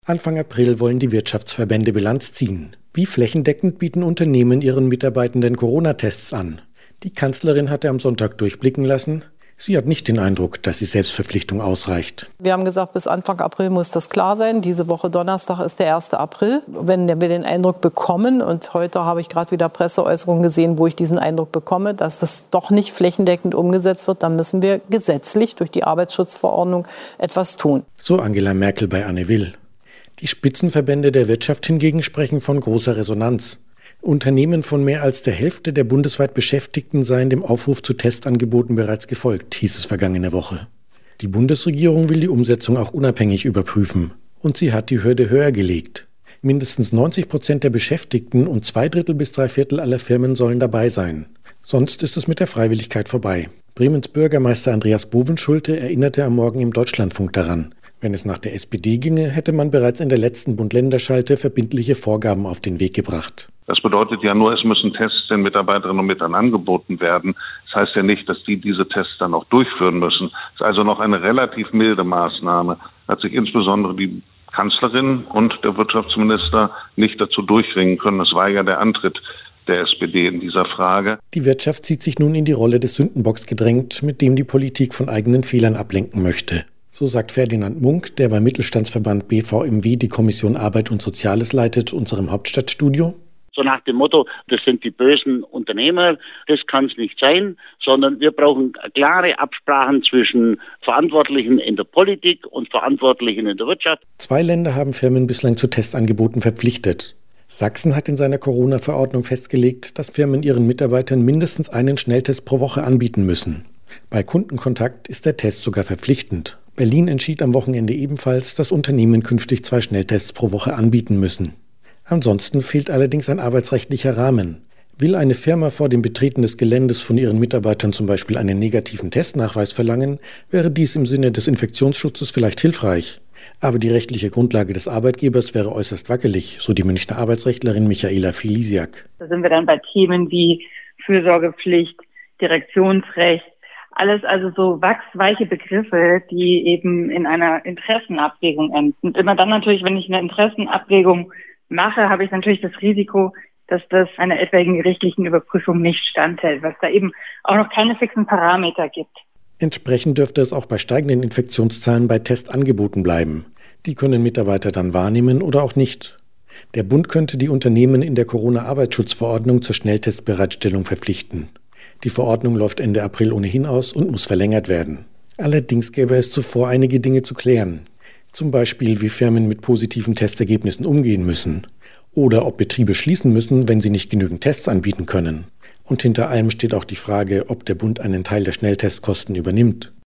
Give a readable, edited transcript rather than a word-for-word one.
Anfang April wollen die Wirtschaftsverbände Bilanz ziehen. Wie flächendeckend bieten Unternehmen ihren Mitarbeitenden Corona-Tests an? Die Kanzlerin hatte am Sonntag durchblicken lassen, sie hat nicht den Eindruck, dass die Selbstverpflichtung ausreicht. Wir haben gesagt, bis Anfang April muss das klar sein. Diese Woche Donnerstag ist der 1. April. Wenn wir den Eindruck bekommen, und heute habe ich gerade wieder Presseäußerungen gesehen, wo ich diesen Eindruck bekomme, dass das doch nicht flächendeckend umgesetzt wird, dann müssen wir gesetzlich durch die Arbeitsschutzverordnung etwas tun. So Angela Merkel bei Anne Will. Die Spitzenverbände der Wirtschaft hingegen sprechen von großer Resonanz. Unternehmen von mehr als der Hälfte der bundesweit Beschäftigten seien dem Aufruf zu Testangeboten bereits gefolgt, hieß es vergangene Woche. Die Bundesregierung will die Umsetzung auch unabhängig überprüfen. Und sie hat die Hürde höher gelegt. Mindestens 90% der Beschäftigten und 2/3 bis 3/4 aller Firmen sollen dabei sein. Sonst ist es mit der Freiwilligkeit vorbei. Bremens Bürgermeister Andreas Bovenschulte erinnerte am Morgen im Deutschlandfunk daran. Wenn es nach der SPD ginge, hätte man bereits in der letzten Bund-Länder-Schalte verbindliche Vorgaben auf den Weg gebracht. Das bedeutet ja nur, es müssen Tests den Mitarbeiterinnen und Mitarbeitern angeboten werden. Das heißt ja nicht, dass die diese Tests dann auch durchführen müssen. Es ist also noch eine relativ milde Maßnahme. Hat sich insbesondere die Kanzlerin und der Wirtschaftsminister nicht dazu durchringen können. Es war ja der Antritt der SPD in dieser Frage. Die Wirtschaft sieht sich nun in die Rolle des Sündenbocks gedrängt, mit dem die Politik von eigenen Fehlern ablenken möchte. So sagt Ferdinand Munk, der beim Mittelstandsverband BVMW die Kommission Arbeit und Soziales leitet, unserem Hauptstadtstudio. So nach dem Motto, das sind die bösen Unternehmer, das kann es nicht sein, sondern wir brauchen klare Absprachen zwischen Verantwortlichen in der Politik und Verantwortlichen in der Wirtschaft. 2 Länder haben Firmen bislang zu Testangeboten verpflichtet. Sachsen hat in seiner Corona-Verordnung festgelegt, dass Firmen ihren Mitarbeitern mindestens einen Schnelltest pro Woche anbieten müssen. Bei Kundenkontakt ist der Test sogar verpflichtend. Berlin entschied am Wochenende ebenfalls, dass Unternehmen künftig 2 Schnelltests pro Woche anbieten müssen. Ansonsten fehlt allerdings ein arbeitsrechtlicher Rahmen. Will eine Firma vor dem Betreten des Geländes von ihren Mitarbeitern zum Beispiel einen negativen Testnachweis verlangen, wäre dies im Sinne des Infektionsschutzes vielleicht hilfreich. Aber die rechtliche Grundlage des Arbeitgebers wäre äußerst wackelig, so die Münchner Arbeitsrechtlerin Michaela Filisiak. Da sind wir dann bei Themen wie Fürsorgepflicht, Direktionsrecht, alles also so wachsweiche Begriffe, die eben in einer Interessenabwägung enden. Und immer dann natürlich, wenn ich eine Interessenabwägung mache, habe ich natürlich das Risiko, dass das einer etwaigen gerichtlichen Überprüfung nicht standhält, was da eben auch noch keine fixen Parameter gibt. Entsprechend dürfte es auch bei steigenden Infektionszahlen bei Testangeboten bleiben. Die können Mitarbeiter dann wahrnehmen oder auch nicht. Der Bund könnte die Unternehmen in der Corona-Arbeitsschutzverordnung zur Schnelltestbereitstellung verpflichten. Die Verordnung läuft Ende April ohnehin aus und muss verlängert werden. Allerdings gäbe es zuvor einige Dinge zu klären. Zum Beispiel, wie Firmen mit positiven Testergebnissen umgehen müssen. Oder ob Betriebe schließen müssen, wenn sie nicht genügend Tests anbieten können. Und hinter allem steht auch die Frage, ob der Bund einen Teil der Schnelltestkosten übernimmt.